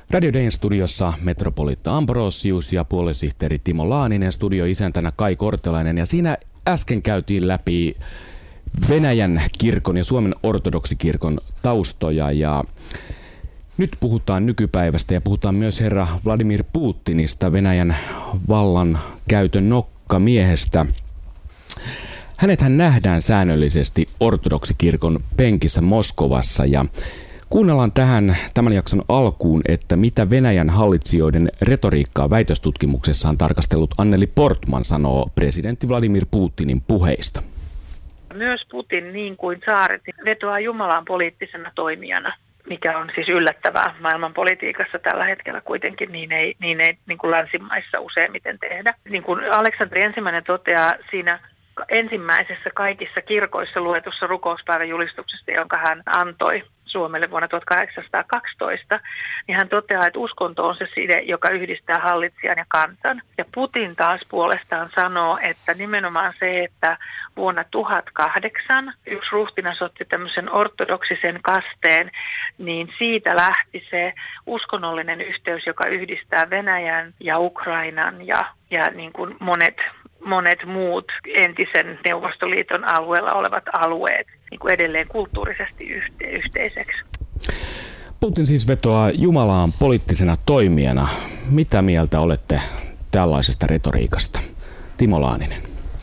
Radio Dayn studiossa metropoliitta Ambrosius ja puoluesihteeri Timo Laaninen, studioisäntänä Kai Kortelainen. Ja siinä äsken käytiin läpi Venäjän kirkon ja Suomen ortodoksikirkon taustoja. Ja nyt puhutaan nykypäivästä ja puhutaan myös herra Vladimir Putinista, Venäjän vallan käytön nokkamiehestä. Hänethän nähdään säännöllisesti ortodoksikirkon penkissä Moskovassa ja kuunnellaan tämän jakson alkuun, että mitä Venäjän hallitsijoiden retoriikkaa väitöstutkimuksessaan tarkastellut Anneli Portman sanoo presidentti Vladimir Putinin puheista. Myös Putin, niin kuin tsaarit, vetoaa Jumalaan poliittisena toimijana, mikä on siis yllättävää maailmanpolitiikassa tällä hetkellä kuitenkin, niin ei niin kuin länsimaissa useimmiten tehdä. Niin kuin Aleksanteri I toteaa siinä ensimmäisessä kaikissa kirkoissa luetussa rukouspäivän julistuksesta, jonka hän antoi Suomelle vuonna 1812, niin hän toteaa, että uskonto on se side, joka yhdistää hallitsijan ja kansan. Ja Putin taas puolestaan sanoo, että nimenomaan se, että vuonna 1008 yksi ruhtinas otti tämmöisen ortodoksisen kasteen, niin siitä lähti se uskonnollinen yhteys, joka yhdistää Venäjän ja Ukrainan ja niin kuin monet muut entisen Neuvostoliiton alueella olevat alueet niin kuin edelleen kulttuurisesti yhteiseksi. Putin siis vetoaa Jumalaan poliittisena toimijana. Mitä mieltä olette tällaisesta retoriikasta? Timo Laaninen.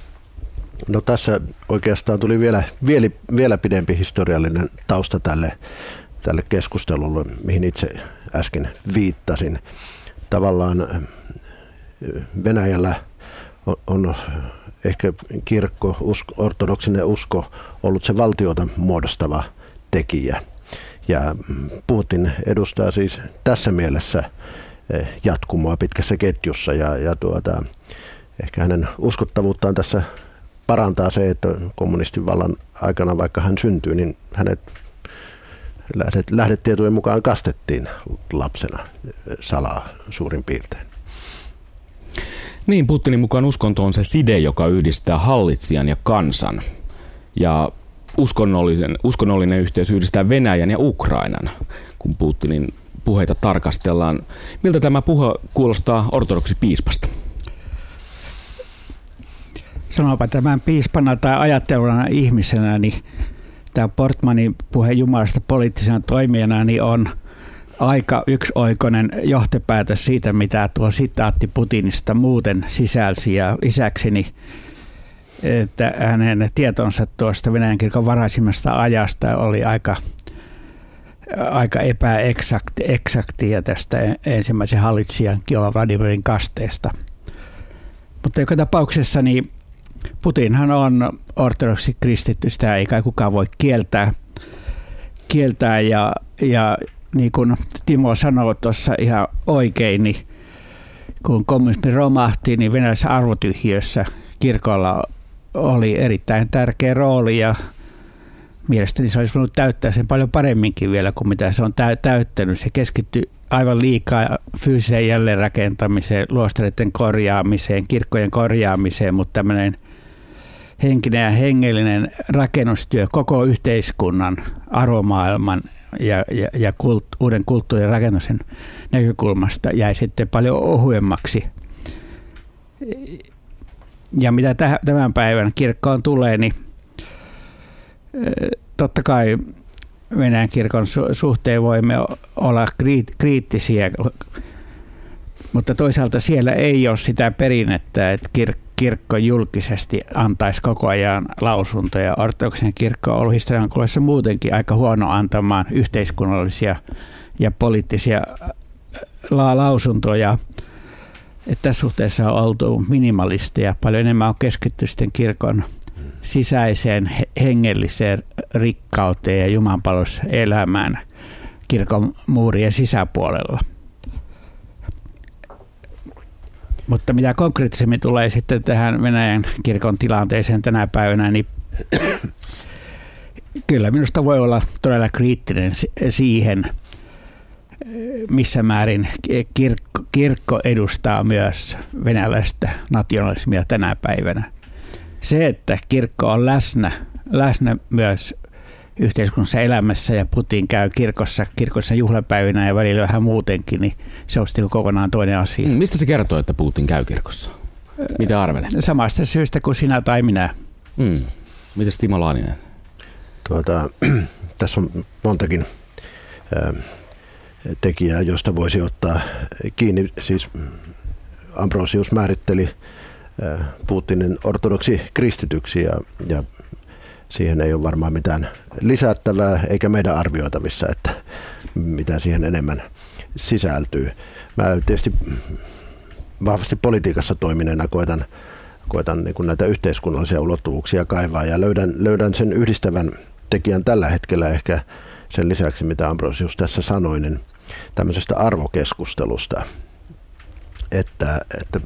No tässä oikeastaan tuli vielä pidempi historiallinen tausta tälle keskustelulle, mihin itse äsken viittasin. Tavallaan Venäjällä on ehkä kirkko, ortodoksinen usko ollut se valtiota muodostava tekijä. Ja Putin edustaa siis tässä mielessä jatkumoa pitkässä ketjussa ja ehkä hänen uskottavuuttaan tässä parantaa se, että kommunistin vallan aikana, vaikka hän syntyi, niin hänet lähdetietojen mukaan kastettiin lapsena salaa suurin piirtein. Niin, Putinin mukaan uskonto on se side, joka yhdistää hallitsijan ja kansan. Ja uskonnollinen yhteys yhdistää Venäjän ja Ukrainan, kun Putinin puheita tarkastellaan. Miltä tämä puhe kuulostaa ortodoksipiispasta? Sanopa tämän piispana tai ajatteluna ihmisenä, niin tämä Portmanin puhe Jumalasta poliittisena toimijana niin on aika yksioikoinen johtopäätös siitä, mitä tuo sitaatti Putinista muuten sisälsi. Ja lisäksi niin, että hänen tietonsa tuosta Venäjän kirkon varaisimmasta ajasta oli aika epäeksaktia tästä ensimmäisen hallitsijan Kiovan Vladimirin kasteesta. Mutta joka tapauksessa niin Putinhan on ortodoksi kristitty, sitä ei kai kukaan voi kieltää ja niin kuin Timo sanoi tuossa ihan oikein, niin kun kommunismi romahti, niin venäläisessä arvotyhjiössä kirkolla oli erittäin tärkeä rooli ja mielestäni se olisi voinut täyttää sen paljon paremminkin vielä kuin mitä se on täyttänyt. Se keskittyi aivan liikaa fyysiseen jälleenrakentamiseen, luostareiden korjaamiseen, kirkkojen korjaamiseen, mutta tämmöinen henkinen ja hengellinen rakennustyö koko yhteiskunnan, arvomaailman ja uuden kulttuurin rakennuksen näkökulmasta jäi sitten paljon ohuemmaksi. Ja mitä tämän päivän kirkkoon tulee, niin totta kai Venäjän kirkon suhteen voimme olla kriittisiä, mutta toisaalta siellä ei ole sitä perinnettä, että kirkko julkisesti antaisi koko ajan lausuntoja. Ortodoksen kirkko on ollut historian kuluessa muutenkin aika huono antamaan yhteiskunnallisia ja poliittisia lausuntoja. Että tässä suhteessa on oltu minimalisteja. Paljon enemmän on keskitty sitten kirkon sisäiseen hengelliseen rikkauteen ja jumalanpalveluselämään kirkon muurien sisäpuolella. Mutta mitä konkreettisemmin tulee sitten tähän Venäjän kirkon tilanteeseen tänä päivänä, niin kyllä minusta voi olla todella kriittinen siihen, missä määrin kirkko edustaa myös venäläistä nationalismia tänä päivänä. Se, että kirkko on läsnä myös yhteiskunnassa elämässä ja Putin käy kirkossa juhlapäivinä ja välillä vähän muutenkin, niin se on sitten kokonaan toinen asia. Mistä se kertoo, että Putin käy kirkossa? Mitä arvelet? Samasta syystä kuin sinä tai minä. Mitäs Timo Laaninen? Tässä on montakin tekijää, josta voisi ottaa kiinni. Siis Ambrosius määritteli Putinin ortodoksi kristityksi ja siihen ei ole varmaan mitään lisättävää eikä meidän arvioitavissa, että mitä siihen enemmän sisältyy. Mä tietysti vahvasti politiikassa toimineena koetan niin kuin näitä yhteiskunnallisia ulottuvuuksia kaivaa ja löydän sen yhdistävän tekijän tällä hetkellä ehkä sen lisäksi, mitä Ambrosius tässä sanoi, niin tämmöisestä arvokeskustelusta, että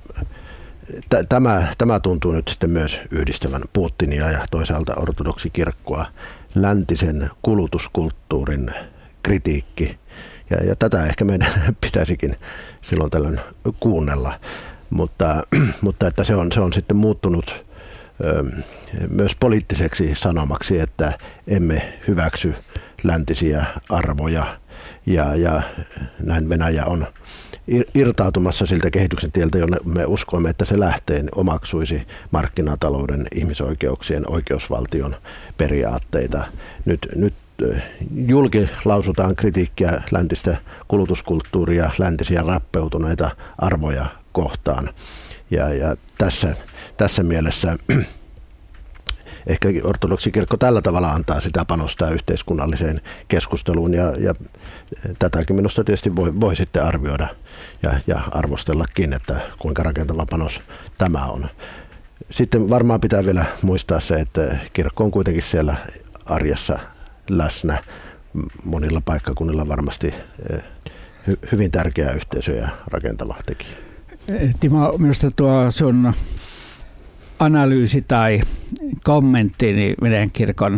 tämä tuntuu nyt sitten myös yhdistävän Putinia ja toisaalta ortodoksikirkkoa, läntisen kulutuskulttuurin kritiikki. Ja tätä ehkä meidän pitäisikin silloin tällöin kuunnella, mutta että se on sitten muuttunut myös poliittiseksi sanomaksi, että emme hyväksy läntisiä arvoja ja näin Venäjä on irtautumassa siltä kehityksen tieltä, jonne me uskoimme, että se lähtee, omaksuisi markkinatalouden, ihmisoikeuksien, oikeusvaltion periaatteita. Nyt julkilausutaan kritiikkiä läntistä kulutuskulttuuria, läntisiä rappeutuneita arvoja kohtaan. Ja tässä mielessä ehkä ortodoksikirkko tällä tavalla antaa sitä panostaa yhteiskunnalliseen keskusteluun ja tätäkin minusta tietysti voi sitten arvioida ja arvostellakin, että kuinka rakentava panos tämä on. Sitten varmaan pitää vielä muistaa se, että kirkko on kuitenkin siellä arjessa läsnä monilla paikkakunnilla varmasti hyvin tärkeä yhteisö ja rakentava tekijä. Timo, minusta tuo sun analyysi tai kommentti niin Venäjän kirkon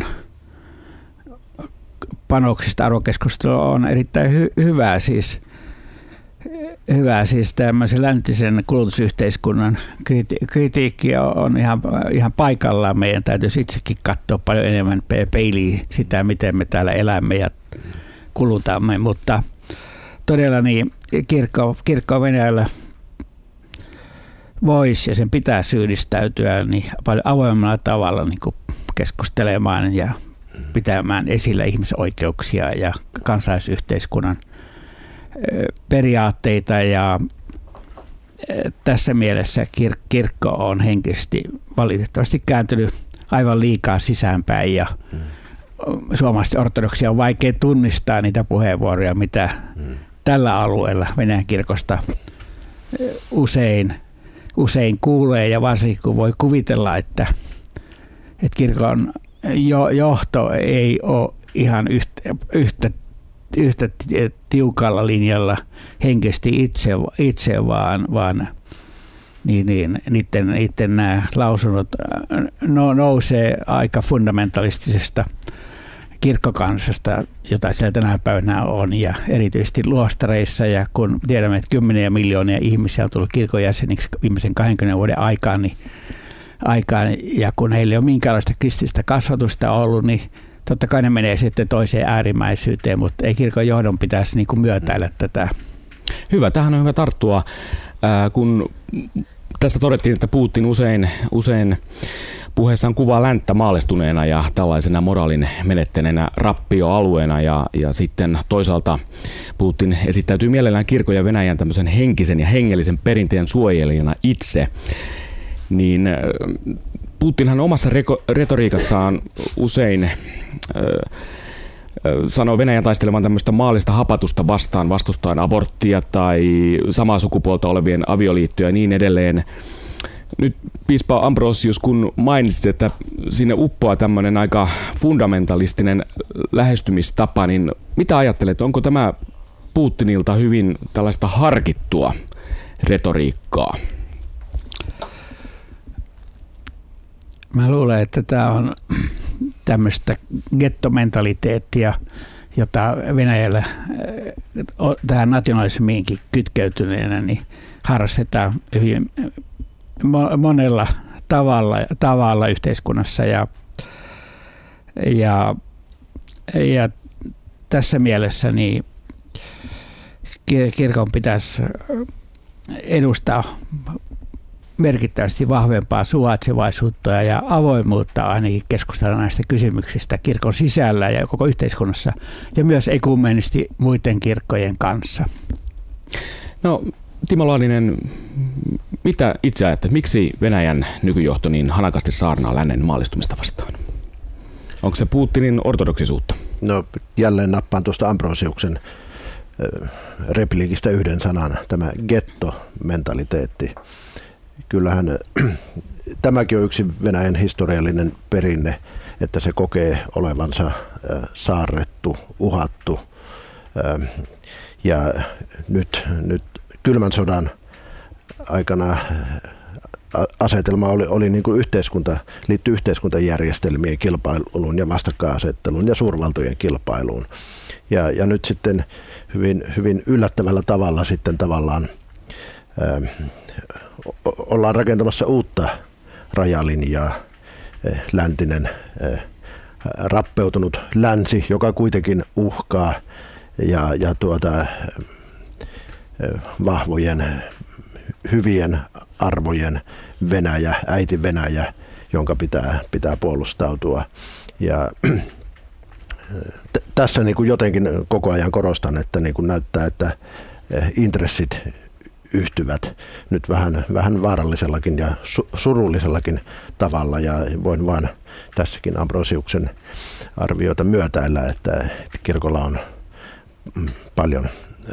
panoksista arvokeskustelua on erittäin hyvä siis tämmöisen läntisen kulutusyhteiskunnan kritiikki on ihan paikallaan. Meidän täytyisi itsekin katsoa paljon enemmän peiliin sitä, miten me täällä elämme ja kulutamme, mutta todella niin kirkko Venäjällä voisi ja sen pitää syyllistäytyä niin paljon avoimella tavalla niin kuin keskustelemaan ja pitämään esillä ihmisoikeuksia ja kansalaisyhteiskunnan periaatteita, ja tässä mielessä kirkko on henkisesti valitettavasti kääntynyt aivan liikaa sisäänpäin ja suomalaisten ortodoksia on vaikea tunnistaa niitä puheenvuoroja, mitä tällä alueella Venäjän kirkosta usein kuulee, ja varsinkin kun voi kuvitella, että kirkon johto ei ole ihan yhtä tiukalla linjalla henkisesti itse vaan niiden nämä lausunnot nousee aika fundamentalistisesta kirkkokansasta, jota siellä tänä päivänä on, ja erityisesti luostareissa, ja kun tiedämme, että 10 miljoonia ihmisiä on tullut kirkon jäseniksi viimeisen 20 vuoden aikaan, ja kun heillä ei ole minkäänlaista kristillistä kasvatusta ollut, niin totta kai ne menee sitten toiseen äärimmäisyyteen, mutta ei kirkon johdon pitäisi niin kuin myötäillä tätä. Hyvä, tähän on hyvä tarttua, kun tässä todettiin, että Putin usein puheessaan kuvaa länttä maalistuneena ja tällaisena moraalin menettäneenä rappioalueena, ja sitten toisaalta Putin esittäytyy mielellään kirkon ja Venäjän tämmöisen henkisen ja hengellisen perinteen suojelijana itse, niin Putinhan omassa retoriikassaan usein sanoo Venäjän taistelevan tämmöistä maallista hapatusta vastaan, vastustaen aborttia tai samaa sukupuolta olevien avioliittoja ja niin edelleen. Nyt piispa Ambrosius, kun mainitsit, että sinne uppoaa tämmöinen aika fundamentalistinen lähestymistapa, niin mitä ajattelet, onko tämä Putinilta hyvin tällaista harkittua retoriikkaa? Mä luulen, että tämä on tämmöistä gettomentaliteettia, jota Venäjällä tähän nationalismiinkin kytkeytyneenä niin harrastetaan hyvin monella tavalla yhteiskunnassa, ja Ja tässä mielessä niin kirkon pitäisi edustaa merkittävästi vahvempaa suvaitsevaisuutta ja avoimuutta ainakin keskustella näistä kysymyksistä kirkon sisällä ja koko yhteiskunnassa ja myös ekumenisti muiden kirkkojen kanssa. No Timo Laaninen, mitä itse ajattelet, miksi Venäjän nykyjohto niin hanakasti saarnaa lännen maallistumista vastaan? Onko se Putinin ortodoksisuutta? No jälleen nappaan tuosta Ambrosiuksen repliikistä yhden sanan, tämä getto-mentaliteetti. Kyllähän tämäkin on yksi Venäjän historiallinen perinne, että se kokee olevansa saarrettu, uhattu. Ja nyt kylmän sodan aikana asetelma oli niin kuin liittyi yhteiskuntajärjestelmien kilpailuun ja vastakkainasetteluun ja suurvaltojen kilpailuun. Ja nyt sitten hyvin yllättävällä tavalla sitten tavallaan ollaan rakentamassa uutta rajalinjaa, läntinen rappeutunut länsi, joka kuitenkin uhkaa ja vahvojen, hyvien arvojen Venäjä, äiti Venäjä, jonka pitää puolustautua. Ja tässä niin kuin jotenkin koko ajan korostan, että niin kuin näyttää, että intressit yhtyvät nyt vähän vaarallisellakin ja surullisellakin tavalla, ja voin vaan tässäkin Ambrosiuksen arviota myötäillä, että kirkolla on paljon,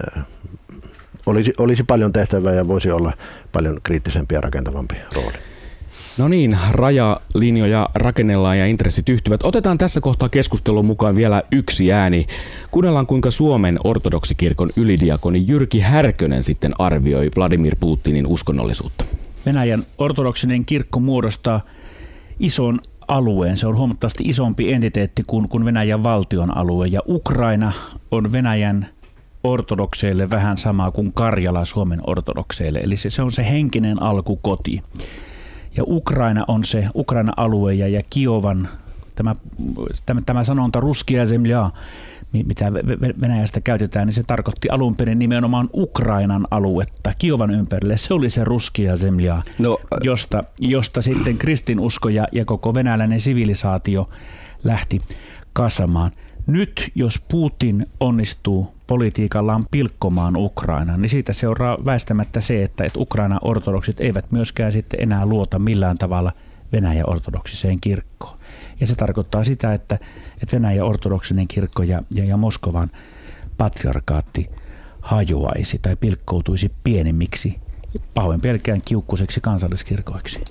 olisi paljon tehtävää ja voisi olla paljon kriittisempi ja rakentavampi rooli. No niin, rajalinjoja rakennellaan ja intressit yhtyvät. Otetaan tässä kohtaa keskustelun mukaan vielä yksi ääni. Kuunnellaan, kuinka Suomen ortodoksikirkon ylidiakoni Jyrki Härkönen sitten arvioi Vladimir Putinin uskonnollisuutta. Venäjän ortodoksinen kirkko muodostaa ison alueen. Se on huomattavasti isompi entiteetti kuin Venäjän valtion alue. Ja Ukraina on Venäjän ortodokseille vähän sama kuin Karjala Suomen ortodokseille. Eli se on se henkinen alkukoti. Ja Ukraina on se Ukraina-alue ja Kiovan, tämä sanonta ruskia zemlja, mitä Venäjästä käytetään, niin se tarkoitti alun perin nimenomaan Ukrainan aluetta. Kiovan ympärille se oli se ruskia zemlja, josta sitten kristinusko ja koko venäläinen sivilisaatio lähti kasvamaan. Nyt jos Putin onnistuu politiikallaan pilkkomaan Ukrainan, niin siitä seuraa väistämättä se, että Ukrainan ortodoksit eivät myöskään sitten enää luota millään tavalla Venäjän ortodoksiseen kirkkoon. Ja se tarkoittaa sitä, että Venäjän ortodoksinen kirkko ja Moskovan patriarkaatti hajoaisi tai pilkkoutuisi pienemmiksi, pahoin pelkään kiukkuiseksi kansalliskirkoiksi.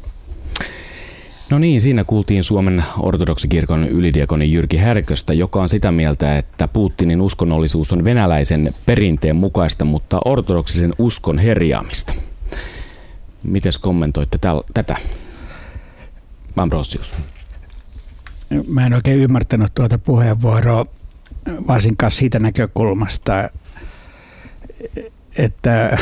No niin, siinä kuultiin Suomen ortodoksikirkon ylidiakoni Jyrki Härköstä, joka on sitä mieltä, että Putinin uskonnollisuus on venäläisen perinteen mukaista, mutta ortodoksisen uskon herjaamista. Mites kommentoitte tätä? Ambrosius. Mä en oikein ymmärtänyt tuota puheenvuoroa varsinkaan siitä näkökulmasta, että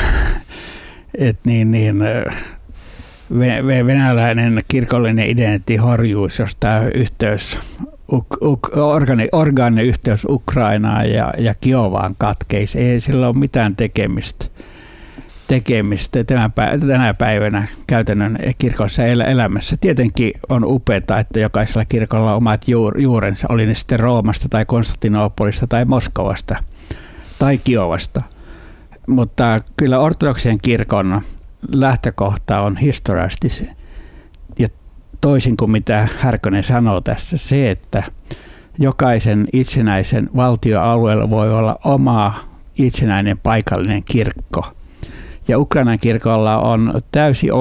venäläinen kirkollinen identiteetti horjuisi, jos tämä yhteys, orgaaninen yhteys Ukrainaan ja Kiovaan katkeisi. Ei sillä ole mitään tekemistä tänä päivänä käytännön kirkossa elämässä. Tietenkin on upeaa, että jokaisella kirkolla on omat juurensa, oli ne sitten Roomasta tai Konstantinopolista tai Moskovasta tai Kiovasta. Mutta kyllä ortodoksien kirkon lähtökohta on historiallisesti se. Ja toisin kuin mitä Härkönen sanoo tässä, se, että jokaisen itsenäisen valtioalueella voi olla oma itsenäinen paikallinen kirkko. Ja Ukrainan kirkolla on täysi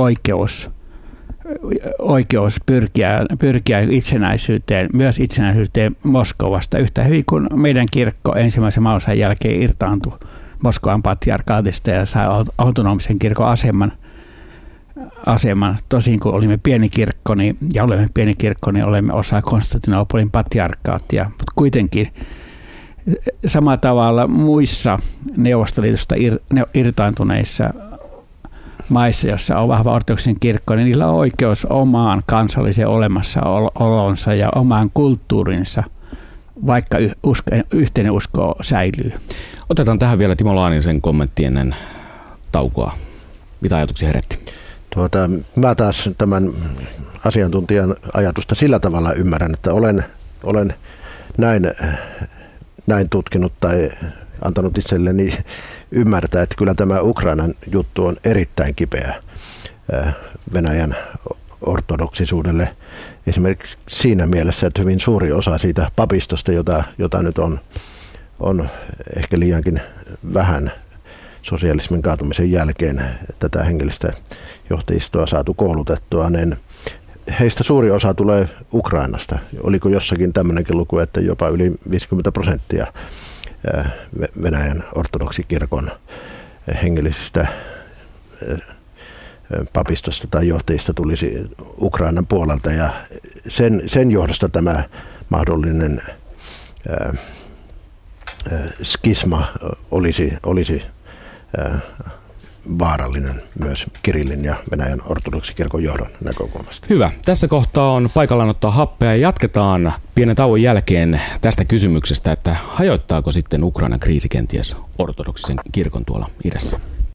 oikeus pyrkiä itsenäisyyteen, myös itsenäisyyteen Moskovasta, yhtä hyvin kuin meidän kirkko ensimmäisen maailmansodan jälkeen irtaantui Moskovan patriarkaatista ja sai autonomisen kirkon aseman. Tosin kun olimme pieni kirkko, niin olemme osa Konstantinopolin patriarkaattia, mutta kuitenkin samalla tavalla muissa Neuvostoliitosta irtaantuneissa maissa, joissa on vahva ortodoksinen kirkko, niin niillä on oikeus omaan kansalliseen olemassaolonsa ja omaan kulttuurinsa, vaikka yhteinen usko säilyy. Otetaan tähän vielä Timo Laanisen kommentti ennen taukoa. Mitä ajatuksia herätti? Mä taas tämän asiantuntijan ajatusta sillä tavalla ymmärrän, että olen näin tutkinut tai antanut itselleni ymmärtää, että kyllä tämä Ukrainan juttu on erittäin kipeä Venäjän ortodoksisuudelle. Esimerkiksi siinä mielessä, että hyvin suuri osa siitä papistosta, jota nyt on ehkä liiankin vähän sosialismin kaatumisen jälkeen tätä hengellistä johtajistoa saatu koulutettua, niin heistä suuri osa tulee Ukrainasta. Oliko jossakin tämmöinenkin luku, että jopa yli 50% Venäjän ortodoksikirkon hengellisistä papistosta tai johtajista tulisi Ukrainan puolelta, ja sen johdosta tämä mahdollinen skisma olisi vaarallinen myös Kirillin ja Venäjän ortodoksikirkon johdon näkökulmasta. Hyvä. Tässä kohtaa on paikallaan ottaa happea ja jatketaan pienen tauon jälkeen tästä kysymyksestä, että hajoittaako sitten Ukrainan kriisi kenties ortodoksisen kirkon tuolla idässä?